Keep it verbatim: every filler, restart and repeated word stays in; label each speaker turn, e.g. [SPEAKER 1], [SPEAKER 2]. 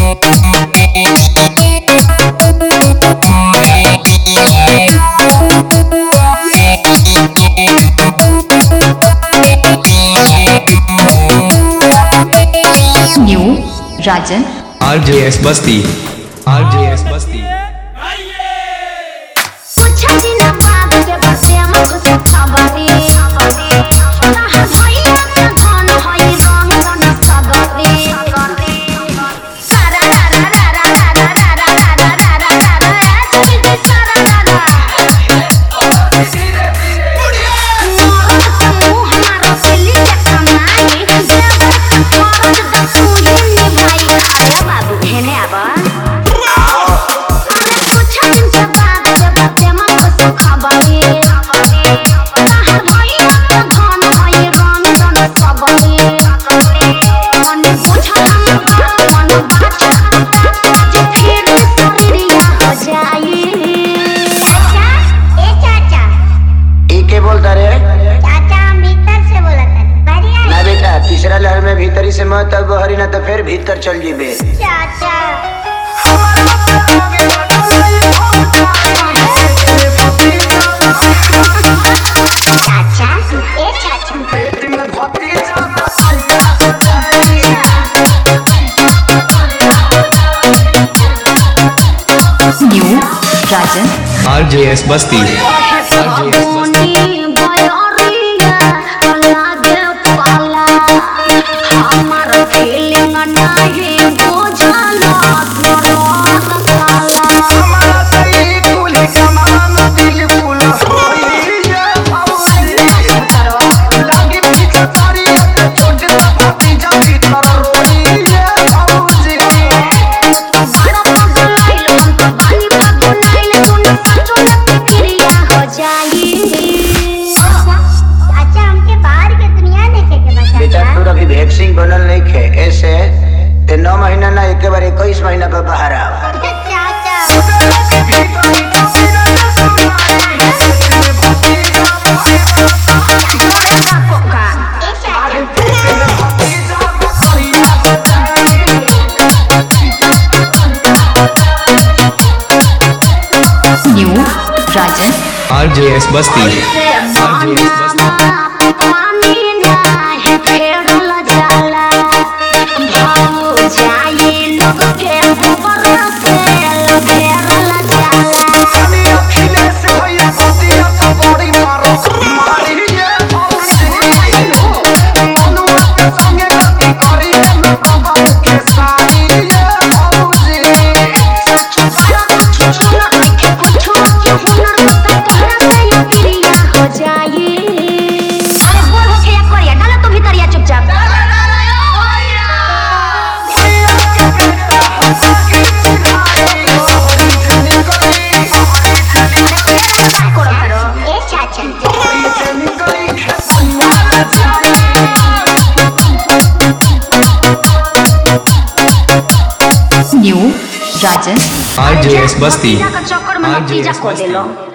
[SPEAKER 1] New Rajan
[SPEAKER 2] RJS Basti RJS Basti
[SPEAKER 3] तीसरा लहर में भीतरी से मत अब हरी ना तो फिर भीतर चल जीबे। चाचा चाचा ए चाचा
[SPEAKER 1] new Rajan
[SPEAKER 2] RJS Basti RJS Basti
[SPEAKER 3] vaccine बनल नहीं खे ऐसे ते नौ महीना ना एक बार इक्कीस महीना पर बाहर आवा।
[SPEAKER 1] New Rajan
[SPEAKER 2] RJS Basti RJS Basti
[SPEAKER 1] new Rajan
[SPEAKER 2] RJS Basti
[SPEAKER 4] चक्कर में
[SPEAKER 2] आरजेएस
[SPEAKER 4] को देलो।